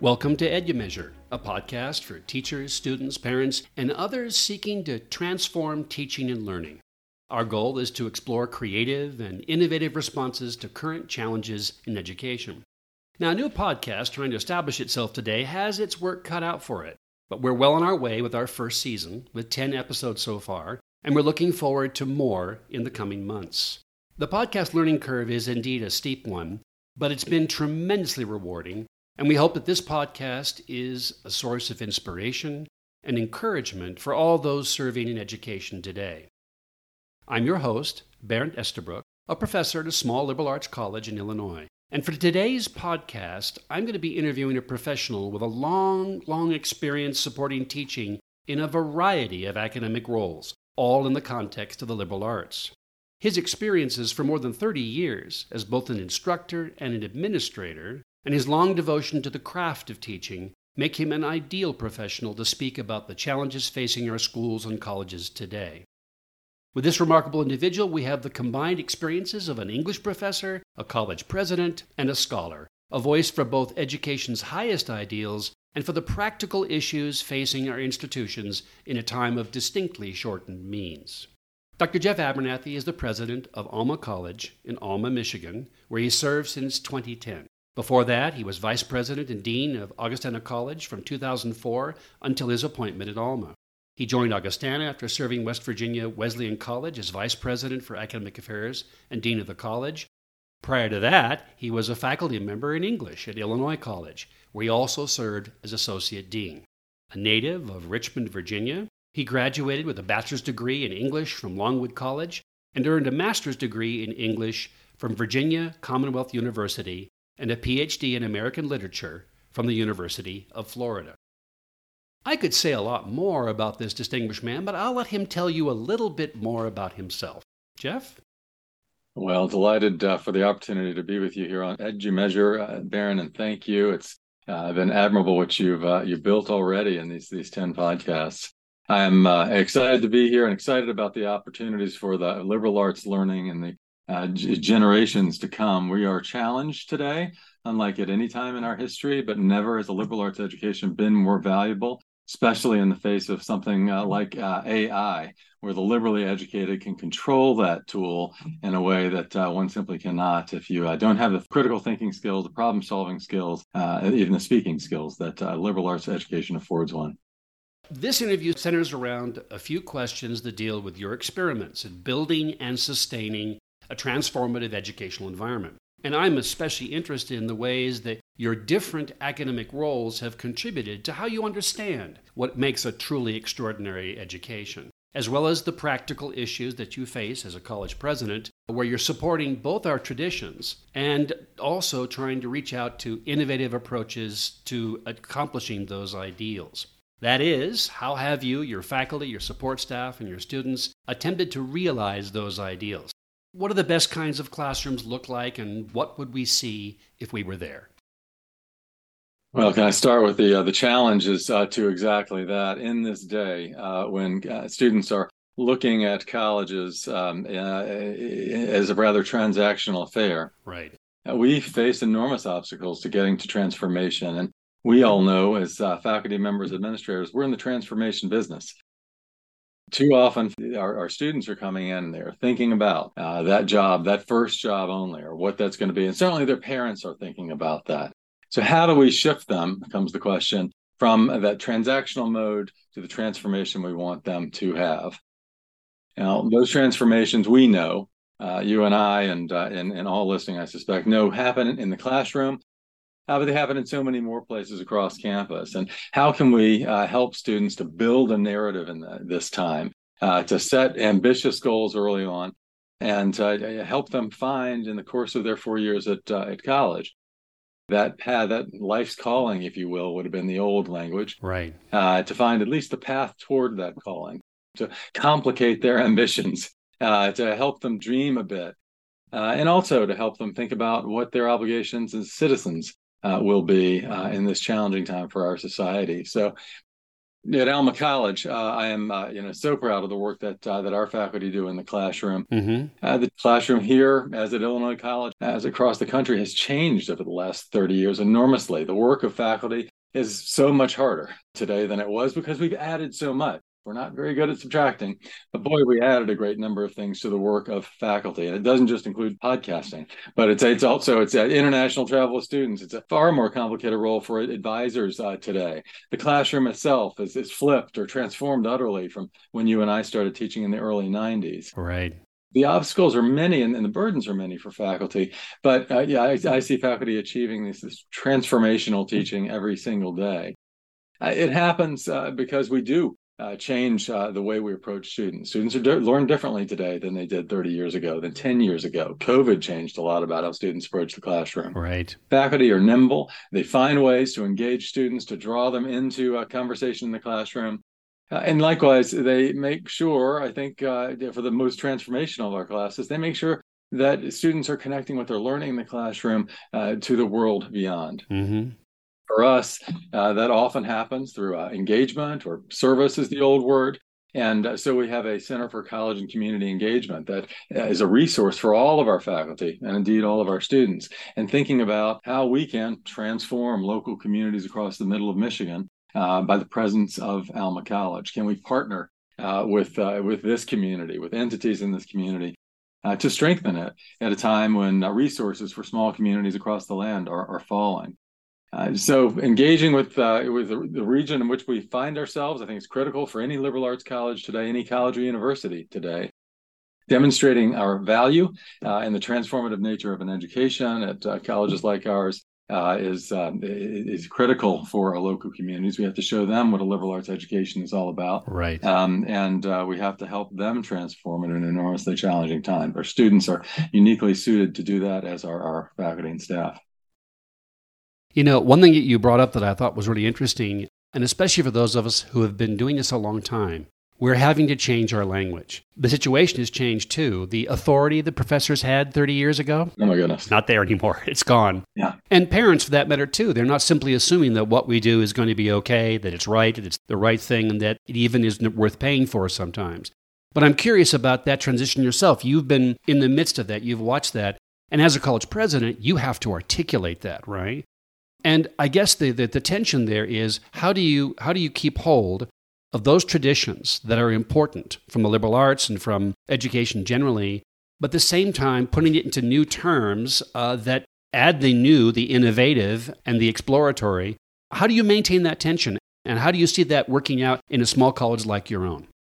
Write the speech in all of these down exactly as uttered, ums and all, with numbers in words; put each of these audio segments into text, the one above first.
Welcome to EduMeasure, a podcast for teachers, students, parents, and others seeking to transform teaching and learning. Our goal is to explore creative and innovative responses to current challenges in education. Now, a new podcast trying to establish itself today has its work cut out for it, but we're well on our way with our first season, with ten episodes so far, and we're looking forward to more in the coming months. The podcast learning curve is indeed a steep one, but it's been tremendously rewarding. And we hope that this podcast is a source of inspiration and encouragement for all those serving in education today. I'm your host, Bernd Estabrook, a professor at a small liberal arts college in Illinois. And for today's podcast, I'm going to be interviewing a professional with a long, long experience supporting teaching in a variety of academic roles, all in the context of the liberal arts. His experiences for more than thirty years as both an instructor and an administrator, and his long devotion to the craft of teaching make him an ideal professional to speak about the challenges facing our schools and colleges today. With this remarkable individual, we have the combined experiences of an English professor, a college president, and a scholar, a voice for both education's highest ideals and for the practical issues facing our institutions in a time of distinctly shortened means. Doctor Jeff Abernathy is the president of Alma College in Alma, Michigan, where he served since twenty ten. Before that, he was vice president and dean of Augustana College from two thousand four until his appointment at Alma. He joined Augustana after serving West Virginia Wesleyan College as vice president for academic affairs and dean of the college. Prior to that, he was a faculty member in English at Illinois College, where he also served as associate dean. A native of Richmond, Virginia, he graduated with a bachelor's degree in English from Longwood College and earned a master's degree in English from Virginia Commonwealth University and a P H D in American Literature from the University of Florida. I could say a lot more about this distinguished man, but I'll let him tell you a little bit more about himself. Jeff? Well, delighted uh, for the opportunity to be with you here on EduMeasure, uh, Baron, and thank you. It's uh, been admirable what you've uh, you've built already in these these ten podcasts. I'm uh, excited to be here and excited about the opportunities for the liberal arts learning and the Uh, g- generations to come. We are challenged today, unlike at any time in our history, but never has a liberal arts education been more valuable, especially in the face of something uh, like uh, A I, where the liberally educated can control that tool in a way that uh, one simply cannot if you uh, don't have the critical thinking skills, the problem-solving skills, uh, even the speaking skills that uh, liberal arts education affords one. This interview centers around a few questions that deal with your experiments in building and sustaining a transformative educational environment. And I'm especially interested in the ways that your different academic roles have contributed to how you understand what makes a truly extraordinary education, as well as the practical issues that you face as a college president, where you're supporting both our traditions and also trying to reach out to innovative approaches to accomplishing those ideals. That is, how have you, your faculty, your support staff, and your students attempted to realize those ideals? What do the best kinds of classrooms look like, and what would we see if we were there? Well, can I start with the uh, the challenges uh, to exactly that in this day uh, when uh, students are looking at colleges um, uh, as a rather transactional affair? Right. Uh, we face enormous obstacles to getting to transformation, and we all know as uh, faculty members, administrators, we're in the transformation business. Too often, our, our students are coming in and they're thinking about uh, that job, that first job only, or what that's going to be. And certainly their parents are thinking about that. So how do we shift them, comes the question, from that transactional mode to the transformation we want them to have? Now, those transformations we know, uh, you and I and, uh, and, and all listening, I suspect, know happen in the classroom. Uh, but they happen in so many more places across campus. And how can we uh, help students to build a narrative in the, this time, uh, to set ambitious goals early on, and uh, help them find in the course of their four years at uh, at college that path, that life's calling, if you will, would have been the old language, Right. Uh, to find at least the path toward that calling, to complicate their ambitions, uh, to help them dream a bit, uh, and also to help them think about what their obligations as citizens Uh, will be uh, in this challenging time for our society. So At Alma College, uh, I am, uh, you know, so proud of the work that uh, that our faculty do in the classroom. Mm-hmm. Uh, the classroom here, as at Illinois College, as across the country, has changed over the last thirty years enormously. The work of faculty is so much harder today than it was because we've added so much. We're not very good at subtracting, but boy, we added a great number of things to the work of faculty. And it doesn't just include podcasting, but it's it's also it's uh, international travel of students. It's a far more complicated role for advisors uh, today. The classroom itself is, is flipped or transformed utterly from when you and I started teaching in the early nineties. Right. The obstacles are many and, and the burdens are many for faculty, but uh, yeah, I, I see faculty achieving this, this transformational teaching every single day. Uh, it happens uh, because we do Uh, change uh, the way we approach students. Students are di- learn differently today than they did thirty years ago, than ten years ago. COVID changed a lot about how students approach the classroom. Right. Faculty are nimble. They find ways to engage students, to draw them into a conversation in the classroom. Uh, and likewise, they make sure, I think, uh, for the most transformational of our classes, they make sure that students are connecting what they're learning in the classroom uh, to the world beyond. Mm-hmm. For us, uh, that often happens through uh, engagement, or service is the old word. And uh, so we have a Center for College and Community Engagement that uh, is a resource for all of our faculty and indeed all of our students, and thinking about how we can transform local communities across the middle of Michigan uh, by the presence of Alma College. Can we partner uh, with, uh, with this community, with entities in this community, uh, to strengthen it at a time when uh, resources for small communities across the land are, are falling? Uh, so engaging with uh, with the, the region in which we find ourselves, I think, is critical for any liberal arts college today, any college or university today. Demonstrating our value uh, and the transformative nature of an education at uh, colleges like ours uh, is uh, is critical for our local communities. We have to show them what a liberal arts education is all about, right? Um, and uh, we have to help them transform in an enormously challenging time. Our students are uniquely suited to do that, as are our faculty and staff. You know, one thing that you brought up that I thought was really interesting, and especially for those of us who have been doing this a long time, we're having to change our language. The situation has changed too. The authority the professors had thirty years ago, oh my goodness, not there anymore. It's gone. Yeah. And parents, for that matter, too. They're not simply assuming that what we do is going to be okay, that it's right, that it's the right thing, and that it even is worth paying for sometimes. But I'm curious about that transition yourself. You've been in the midst of that. You've watched that. And as a college president, you have to articulate that, right? And I guess the, the, the tension there is, how do you how do you keep hold of those traditions that are important from the liberal arts and from education generally, but at the same time putting it into new terms uh, that add the new, the innovative, and the exploratory? How do you maintain that tension? And how do you see that working out in a small college like your own?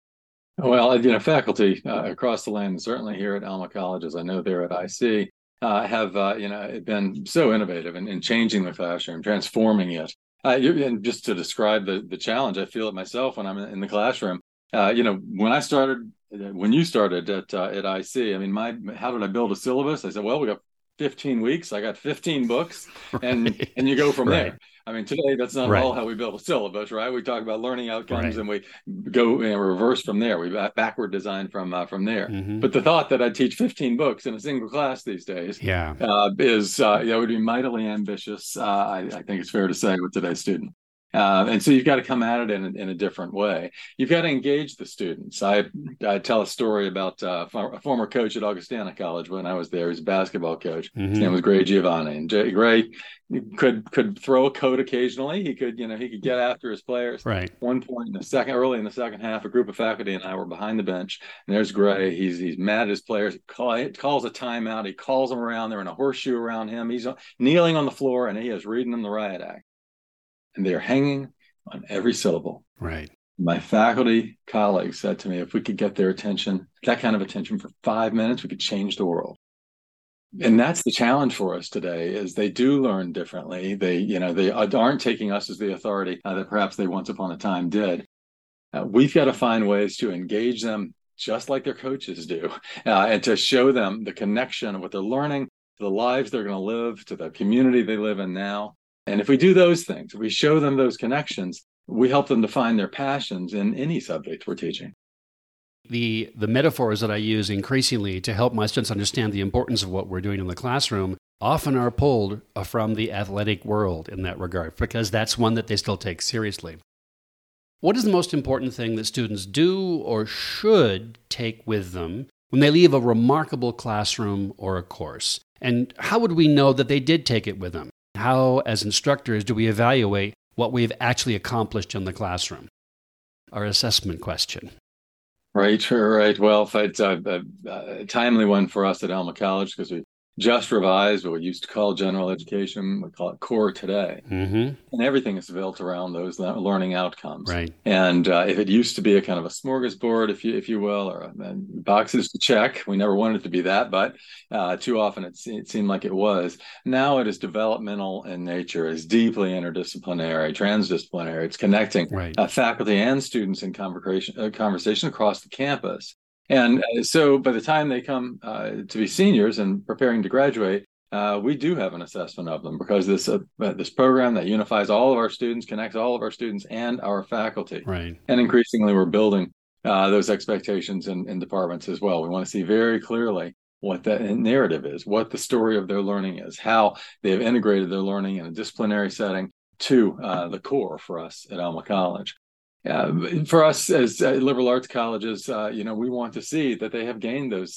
Well, you know, faculty uh, across the land, certainly here at Alma College, as I know there at I C, Uh, have uh, you know been so innovative in, in changing the classroom, transforming it. Uh, you, and just to describe the the challenge, I feel it myself when I'm in the classroom. Uh, you know, when I started, when you started at uh, at I C, I mean, my how did I build a syllabus? I said, well, we got fifteen weeks. I got fifteen books, and right. and you go from right. there. I mean, today that's not right. all how we build a syllabus, right? We talk about learning outcomes, right. and we go you know, reverse from there. We backward design from uh, from there. Mm-hmm. But the thought that I'd teach fifteen books in a single class these days, yeah, uh, is uh, you know, would be mightily ambitious. Uh, I, I think it's fair to say with today's student. Uh, and so you've got to come at it in a, in a different way. You've got to engage the students. I, I tell a story about uh, a former coach at Augustana College when I was there. He was a basketball coach. Mm-hmm. His name was Gray Giovanni. And Jay, Gray could could throw a code occasionally. He could, you know, he could get after his players. Right. One point in the second, early in the second half, a group of faculty and I were behind the bench. And there's Gray. He's he's mad at his players. He, call, he calls a timeout. He calls them around. They're in a horseshoe around him. He's kneeling on the floor, and he is reading them the riot act. And they are hanging on every syllable. Right. My faculty colleagues said to me, if we could get their attention, that kind of attention for five minutes, we could change the world. And that's the challenge for us today, is they do learn differently. They, you know, they aren't taking us as the authority uh, that perhaps they once upon a time did. Uh, we've got to find ways to engage them just like their coaches do, uh, and to show them the connection of what they're learning to the lives they're going to live, to the community they live in now. And if we do those things, if we show them those connections, we help them to find their passions in any subject we're teaching. The the metaphors that I use increasingly to help my students understand the importance of what we're doing in the classroom often are pulled from the athletic world in that regard, because that's one that they still take seriously. What is the most important thing that students do or should take with them when they leave a remarkable classroom or a course? And how would we know that they did take it with them? How, as instructors, do we evaluate what we've actually accomplished in the classroom? Our assessment question. Right, right. Well, it's a, a, a timely one for us at Alma College because we just revised what we used to call general education. We call it core today. Mm-hmm. And everything is built around those learning outcomes. Right. And uh, if it used to be a kind of a smorgasbord, if you if you will, or a, a boxes to check, we never wanted it to be that, but uh, too often it, it seemed like it was. Now it is developmental in nature, it's deeply interdisciplinary, transdisciplinary. It's connecting right. uh, faculty and students in conversation, uh, conversation across the campus. And uh, so by the time they come uh, to be seniors and preparing to graduate, uh, we do have an assessment of them because this uh, this program that unifies all of our students, connects all of our students and our faculty. Right. And increasingly, we're building uh, those expectations in, in departments as well. We want to see very clearly what that narrative is, what the story of their learning is, how they have integrated their learning in a disciplinary setting to uh, the core for us at Alma College. Uh, for us as uh, liberal arts colleges, uh, you know, we want to see that they have gained those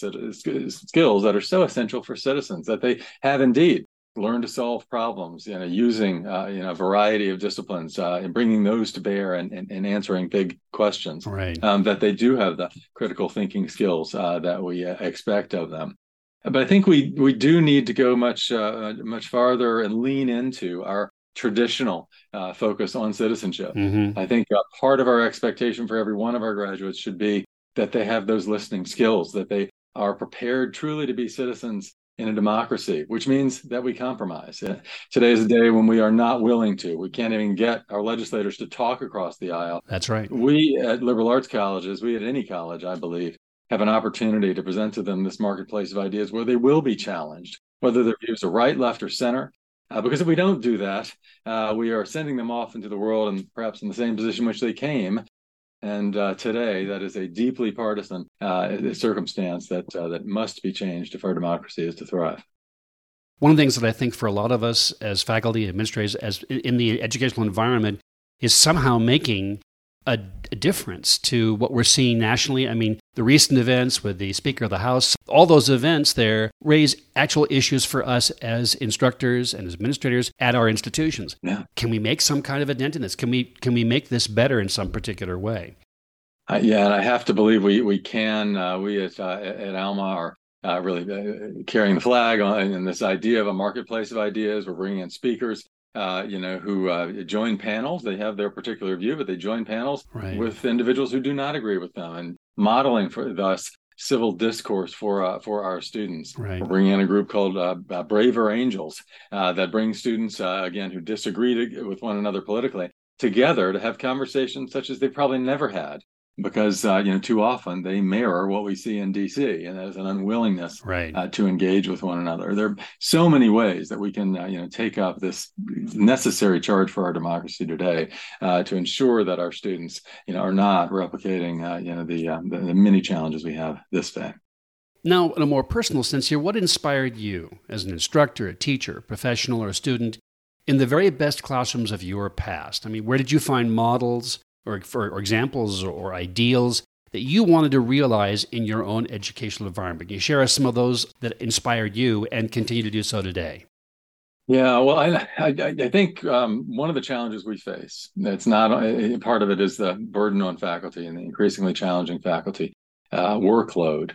skills that are so essential for citizens, that they have indeed learned to solve problems, you know, using, uh, you know, a variety of disciplines uh, and bringing those to bear and, and, and answering big questions, right. um, that they do have the critical thinking skills uh, that we uh, expect of them. But I think we we do need to go much, uh, much farther and lean into our traditional uh, focus on citizenship. Mm-hmm. I think uh, part of our expectation for every one of our graduates should be that they have those listening skills, that they are prepared truly to be citizens in a democracy, which means that we compromise. Uh, today is a day when we are not willing to. We can't even get our legislators to talk across the aisle. That's right. We at liberal arts colleges, we at any college, I believe, have an opportunity to present to them this marketplace of ideas where they will be challenged, whether their views are right, left, or center. Uh, because if we don't do that, uh, we are sending them off into the world and perhaps in the same position which they came. And uh, today, that is a deeply partisan uh, circumstance that uh, that must be changed if our democracy is to thrive. One of the things that I think for a lot of us as faculty, administrators, as in the educational environment, is somehow making a, a difference to what we're seeing nationally. I mean, the recent events with the Speaker of the House, all those events there raise actual issues for us as instructors and as administrators at our institutions. Yeah. Can we make some kind of a dent in this? Can we can we make this better in some particular way? Uh, yeah, and I have to believe we we can. Uh, we at, uh, at Alma are uh, really uh, carrying the flag on and this idea of a marketplace of ideas. We're bringing in speakers. Uh, you know, who uh, join panels. They have their particular view, but they join panels right. with individuals who do not agree with them, and modeling for thus civil discourse for uh, for our students. Right. We're bringing in a group called uh, uh, Braver Angels uh, that brings students, uh, again, who disagree to, with one another politically, together to have conversations such as they probably never had. Because, uh, you know, too often they mirror what we see in D C, and there's an unwillingness right. uh, to engage with one another. There are so many ways that we can, uh, you know, take up this necessary charge for our democracy today uh, to ensure that our students, you know, are not replicating, uh, you know, the, uh, the the many challenges we have this day. Now, in a more personal sense here, what inspired you as an instructor, a teacher, professional, or a student in the very best classrooms of your past? I mean, where did you find models or, for, or examples or ideals that you wanted to realize in your own educational environment? Can you share us some of those that inspired you and continue to do so today? Yeah, well, I I, I think um, one of the challenges we face, it's not uh, part of it is the burden on faculty and the increasingly challenging faculty uh, workload.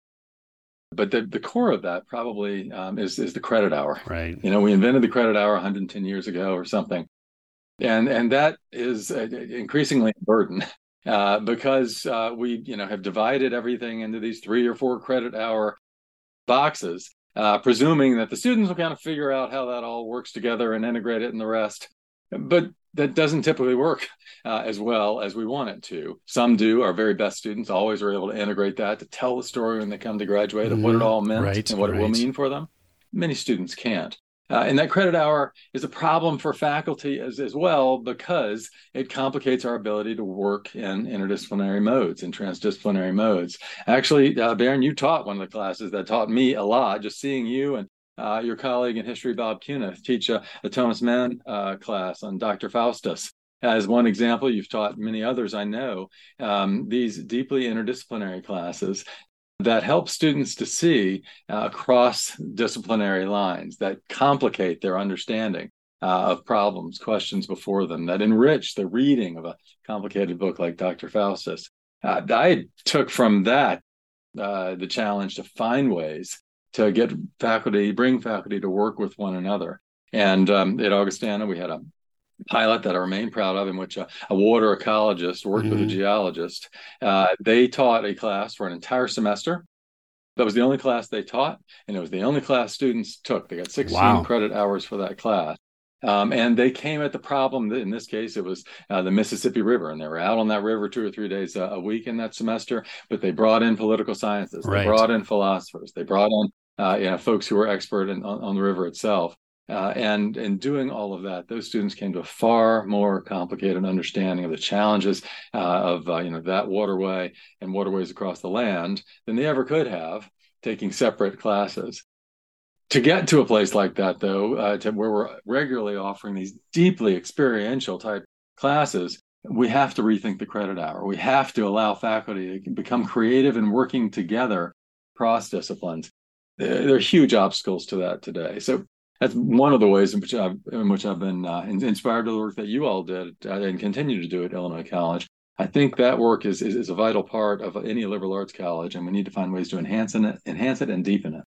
But the, the core of that probably um, is is the credit hour. Right. You know, we invented the credit hour one hundred ten years ago or something. And and that is uh, increasingly a burden uh, because uh, we you know have divided everything into these three or four credit hour boxes, uh, presuming that the students will kind of figure out how that all works together and integrate it in the rest. But that doesn't typically work uh, as well as we want it to. Some do. Our very best students always are able to integrate that, to tell the story when they come to graduate of what it all meant right, and what right. it will mean for them. Many students can't. Uh, and that credit hour is a problem for faculty as, as well because it complicates our ability to work in interdisciplinary modes and transdisciplinary modes. Actually, uh, Baron, you taught one of the classes that taught me a lot, just seeing you and uh, your colleague in history, Bob Cunith, teach a, a Thomas Mann uh, class on Doctor Faustus. As one example, you've taught many others I know, um, these deeply interdisciplinary classes that help students to see uh, across disciplinary lines, that complicate their understanding uh, of problems, questions before them, that enrich the reading of a complicated book like Doctor Faustus. Uh, I took from that uh, the challenge to find ways to get faculty, bring faculty to work with one another. And um, at Augustana, we had a pilot that I remain proud of, in which a, a water ecologist worked mm-hmm. with a geologist. Uh, they taught a class for an entire semester. That was the only class they taught, and it was the only class students took. They got sixteen wow. credit hours for that class. Um, and they came at the problem, in this case, it was uh, the Mississippi River, and they were out on that river two or three days a, a week in that semester, but they brought in political sciences, right. They brought in philosophers, they brought in uh, you know, folks who were expert in, on, on the river itself. Uh, and in doing all of that, those students came to a far more complicated understanding of the challenges uh, of uh, you know that waterway and waterways across the land than they ever could have taking separate classes. To get to a place like that, though, uh, to where we're regularly offering these deeply experiential type classes, we have to rethink the credit hour. We have to allow faculty to become creative and working together across disciplines. There, there are huge obstacles to that today. So that's one of the ways in which I've, in which I've been uh, inspired by the work that you all did uh, and continue to do at Illinois College. I think that work is, is, is a vital part of any liberal arts college, and we need to find ways to enhance it, enhance it and deepen it.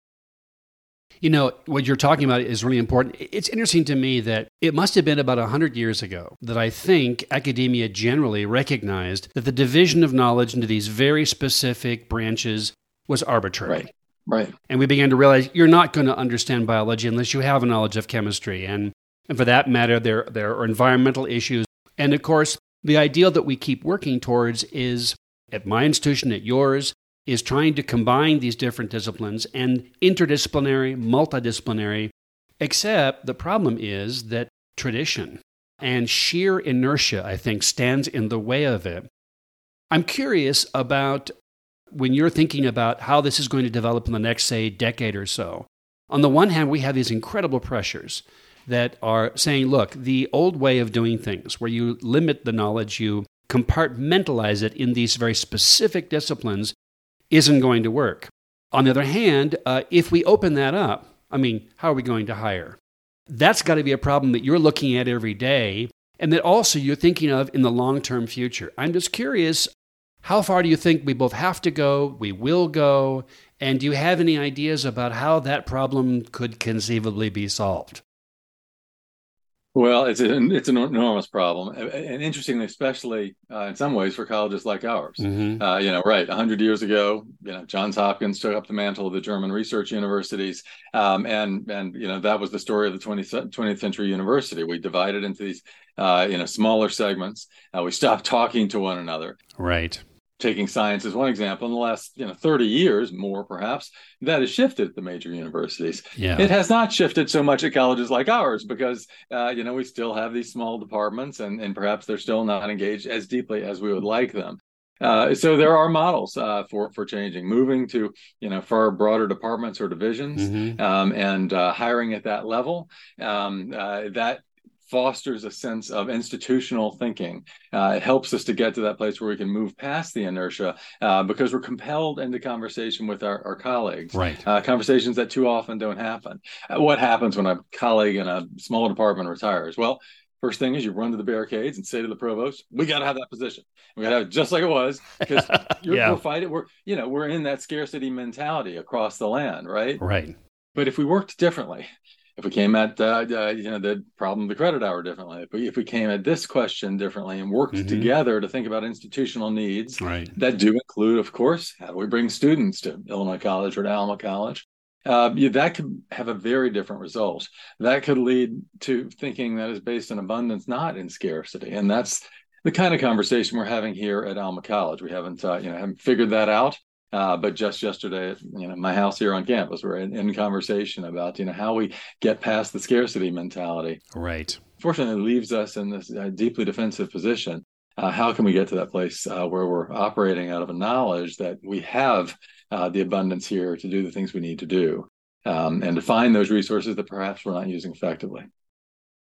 You know, what you're talking about is really important. It's interesting to me that it must have been about one hundred years ago that I think academia generally recognized that the division of knowledge into these very specific branches was arbitrary. Right. Right. And we began to realize you're not going to understand biology unless you have a knowledge of chemistry. And, and for that matter, there, there are environmental issues. And of course, the ideal that we keep working towards is, at my institution, at yours, is trying to combine these different disciplines and interdisciplinary, multidisciplinary, except the problem is that tradition and sheer inertia, I think, stands in the way of it. I'm curious about when you're thinking about how this is going to develop in the next, say, decade or so. On the one hand, we have these incredible pressures that are saying, look, the old way of doing things, where you limit the knowledge, you compartmentalize it in these very specific disciplines, isn't going to work. On the other hand, uh, if we open that up, I mean, how are we going to hire? That's got to be a problem that you're looking at every day, and that also you're thinking of in the long-term future. I'm just curious, how far do you think we both have to go, we will go, and do you have any ideas about how that problem could conceivably be solved? Well, it's an it's an enormous problem, and interestingly, especially uh, in some ways for colleges like ours. Mm-hmm. Uh, you know, right? A hundred years ago, you know, Johns Hopkins took up the mantle of the German research universities, um, and and you know that was the story of the twentieth, twentieth century university. We divided into these uh, you know smaller segments. Uh, we stopped talking to one another. Right. Taking science as one example, in the last you know thirty years, more perhaps, that has shifted at the major universities. Yeah. It has not shifted so much at colleges like ours because uh, you know we still have these small departments, and, and perhaps they're still not engaged as deeply as we would like them. Uh, so there are models uh, for for changing, moving to you know far broader departments or divisions, mm-hmm. um, and uh, hiring at that level. Um, uh, that fosters a sense of institutional thinking. Uh, it helps us to get to that place where we can move past the inertia uh, because we're compelled into conversation with our, our colleagues. Right. Uh, conversations that too often don't happen. Uh, what happens when a colleague in a small department retires? Well, first thing is you run to the barricades and say to the provost, "We got to have that position. We got to have it just like it was because yeah. we're fighting. We're you know we're in that scarcity mentality across the land, right? Right. But if we worked differently, if we came at uh, uh, you know the problem of the credit hour differently, if we, if we came at this question differently and worked mm-hmm. together to think about institutional needs right. that do include, of course, how do we bring students to Illinois College or to Alma College? Uh, yeah, that could have a very different result. That could lead to thinking that is based in abundance, not in scarcity, and that's the kind of conversation we're having here at Alma College. We haven't uh, you know haven't figured that out. Uh, but just yesterday, at you know, my house here on campus, we're in, in conversation about you know how we get past the scarcity mentality. Right. Fortunately, it leaves us in this uh, deeply defensive position. Uh, how can we get to that place uh, where we're operating out of a knowledge that we have uh, the abundance here to do the things we need to do, um, and to find those resources that perhaps we're not using effectively?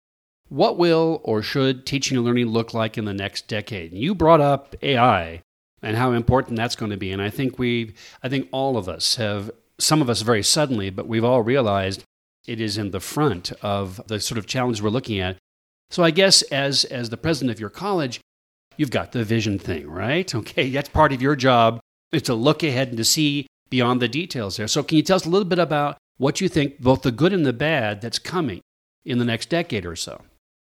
What will or should teaching and learning look like in the next decade? You brought up A I and how important that's going to be. And I think we, I think all of us have, some of us very suddenly, but we've all realized it is in the front of the sort of challenge we're looking at. So I guess as as the president of your college, you've got the vision thing, right? Okay, that's part of your job, is to look ahead and to see beyond the details there. So can you tell us a little bit about what you think, both the good and the bad, that's coming in the next decade or so?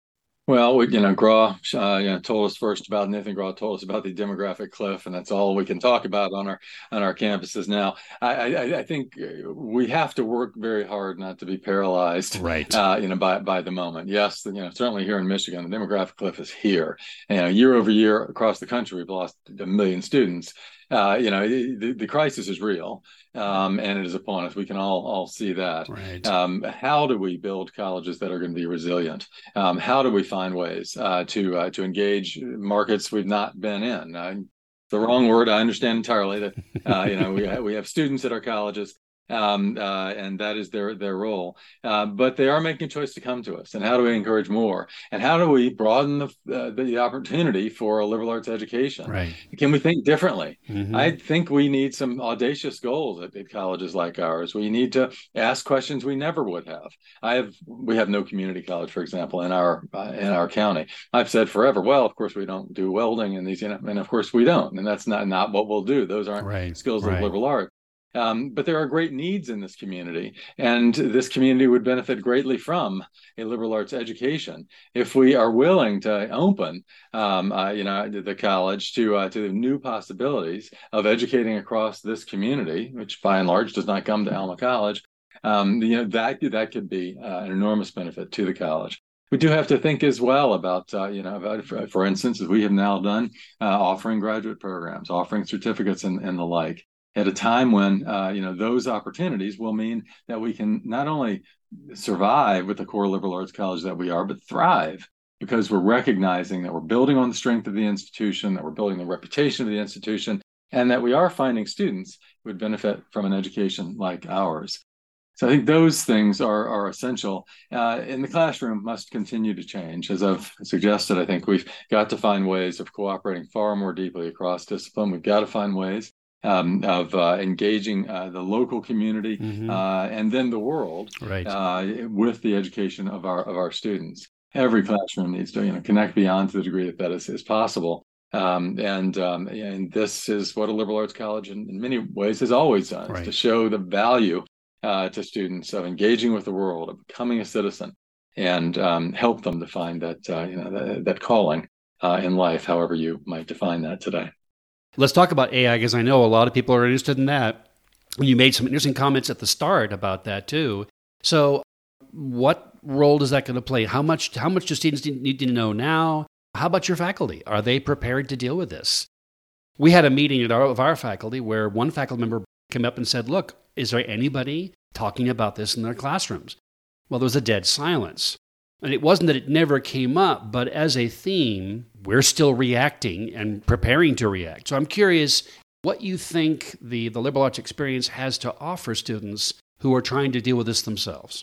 Well, we, you know, Graw uh, you know, told us first about Nathan Graw told us about the demographic cliff, and that's all we can talk about on our on our campuses now. I, I, I think we have to work very hard not to be paralyzed, right? Uh, you know, by by the moment. Yes, you know, certainly here in Michigan, the demographic cliff is here. You know, year over year across the country, we've lost a million students. Uh, you know, the, the crisis is real, um, and it is upon us. We can all all see that. Right. Um, how do we build colleges that are going to be resilient? Um, how do we find ways uh, to uh, to engage markets we've not been in? Uh, the wrong word, I understand entirely. That uh, you know, we have, we have students at our colleges. Um, uh, and that is their their role. Uh, but they are making a choice to come to us. And how do we encourage more? And how do we broaden the uh, the opportunity for a liberal arts education? Right. Can we think differently? Mm-hmm. I think we need some audacious goals at, at colleges like ours. We need to ask questions we never would have. I have we have no community college, for example, in our uh, in our county. I've said forever, well, of course we don't do welding and these, you know, and of course we don't. And that's not not what we'll do. Those aren't right. skills right. of liberal arts. Um, but there are great needs in this community, and this community would benefit greatly from a liberal arts education if we are willing to open, um, uh, you know, the college to uh, to new possibilities of educating across this community, which by and large does not come to Alma College. Um, you know, that that could be uh, an enormous benefit to the college. We do have to think as well about, uh, you know, about, for, for instance, as we have now done, uh, offering graduate programs, offering certificates, and, and the like, at a time when, uh, you know, those opportunities will mean that we can not only survive with the core liberal arts college that we are, but thrive, because we're recognizing that we're building on the strength of the institution, that we're building the reputation of the institution, and that we are finding students who would benefit from an education like ours. So I think those things are, are essential. Uh, and the classroom must continue to change. As I've suggested, I think we've got to find ways of cooperating far more deeply across discipline. We've got to find ways Um, of uh, engaging uh, the local community mm-hmm. uh, and then the world right. uh, with the education of our of our students. Every classroom needs to, you know, connect beyond to the degree that that is, is possible. Um, and um, and this is what a liberal arts college in, in many ways has always done, right. is to show the value uh, to students of engaging with the world, of becoming a citizen, and um, help them to find that, uh, you know, that, that calling uh, in life, however you might define that today. Let's talk about A I, because I know a lot of people are interested in that. You made some interesting comments at the start about that too. So what role is that going to play? How much how much do students need to know now? How about your faculty? Are they prepared to deal with this? We had a meeting at our, of our faculty where one faculty member came up and said, look, is there anybody talking about this in their classrooms? Well, there was a dead silence. And it wasn't that it never came up, but as a theme, we're still reacting and preparing to react. So I'm curious what you think the, the liberal arts experience has to offer students who are trying to deal with this themselves.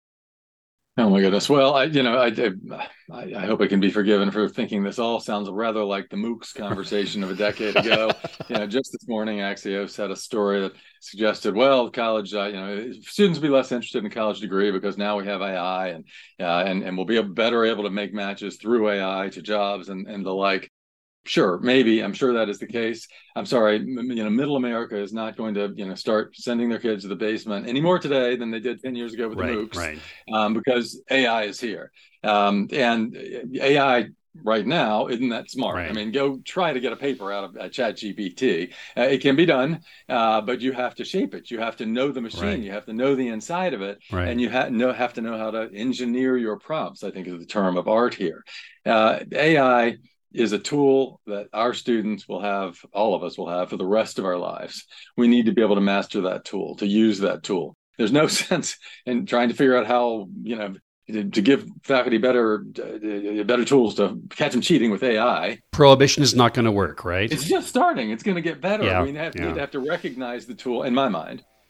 Oh my goodness. Well, I, you know, I, I, I hope I can be forgiven for thinking this all sounds rather like the MOOCs conversation of a decade ago. You know, just this morning, Axios had a story that suggested, well, college, uh, you know, students will be less interested in a college degree because now we have A I, and uh, and and we'll be better able to make matches through A I to jobs and and the like. Sure, maybe. I'm sure that is the case. I'm sorry, you know, middle America is not going to, you know, start sending their kids to the basement any more today than they did ten years ago with right, the MOOCs, right. um, because A I is here. Um, and A I right now isn't that smart. Right. I mean, go try to get a paper out of uh, ChatGPT. Uh, it can be done, uh, but you have to shape it. You have to know the machine. Right. You have to know the inside of it. Right. And you ha- know, have to know how to engineer your prompts, I think is the term of art here. Uh, A I is a tool that our students will have, all of us will have for the rest of our lives. We need to be able to master that tool, to use that tool. There's no sense in trying to figure out how, you know, to, to give faculty better uh, better tools to catch them cheating with A I. Prohibition is not going to work, right? It's just starting. It's going to get better. Yeah, we have, yeah. need to have to recognize the tool, in my mind,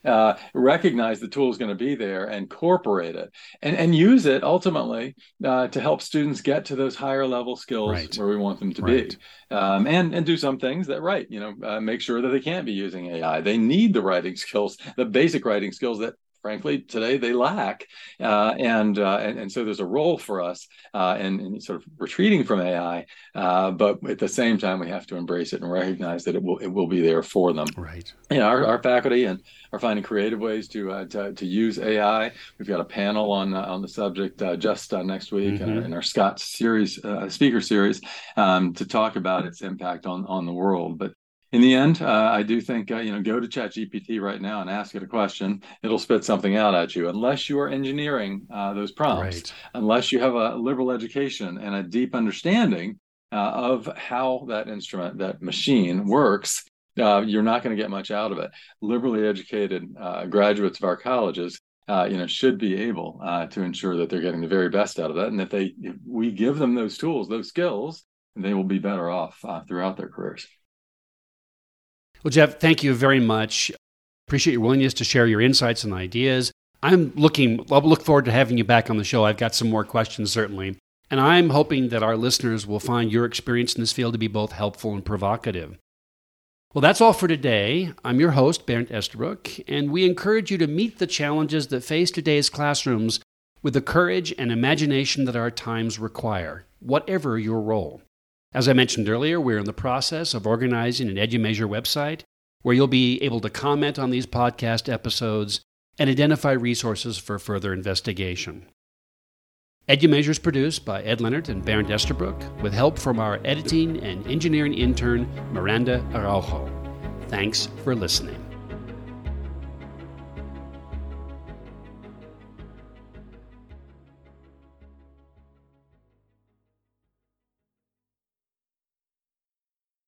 uh, recognize the tool is going to be there, incorporate it, and, and use it ultimately uh, to help students get to those higher level skills right. where we want them to right. be. Um, and, and do some things that, right, you know, uh, make sure that they can't be using A I. They need the writing skills, the basic writing skills that, frankly, today they lack. Uh, and, uh, and and so there's a role for us uh, in, in sort of retreating from A I. Uh, but at the same time, we have to embrace it and recognize that it will it will be there for them. Right. You know, our, our faculty and are finding creative ways to uh, to, to use A I. We've got a panel on uh, on the subject uh, just uh, next week mm-hmm. in, our, in our Scott series, uh, speaker series, um, to talk about its impact on on the world. But in the end, uh, I do think, uh, you know, go to ChatGPT right now and ask it a question. It'll spit something out at you, unless you are engineering uh, those prompts, right. unless you have a liberal education and a deep understanding uh, of how that instrument, that machine works. Uh, you're not going to get much out of it. Liberally educated uh, graduates of our colleges, uh, you know, should be able uh, to ensure that they're getting the very best out of that. And if they, if we give them those tools, those skills, they will be better off uh, throughout their careers. Well, Jeff, thank you very much. Appreciate your willingness to share your insights and ideas. I'm looking, I'll look forward to having you back on the show. I've got some more questions, certainly. And I'm hoping that our listeners will find your experience in this field to be both helpful and provocative. Well, that's all for today. I'm your host, Bernd Estabrook, and we encourage you to meet the challenges that face today's classrooms with the courage and imagination that our times require, whatever your role. As I mentioned earlier, we're in the process of organizing an EduMeasure website where you'll be able to comment on these podcast episodes and identify resources for further investigation. EduMeasure is produced by Ed Leonard and Bernd Estabrook with help from our editing and engineering intern, Miranda Araujo. Thanks for listening.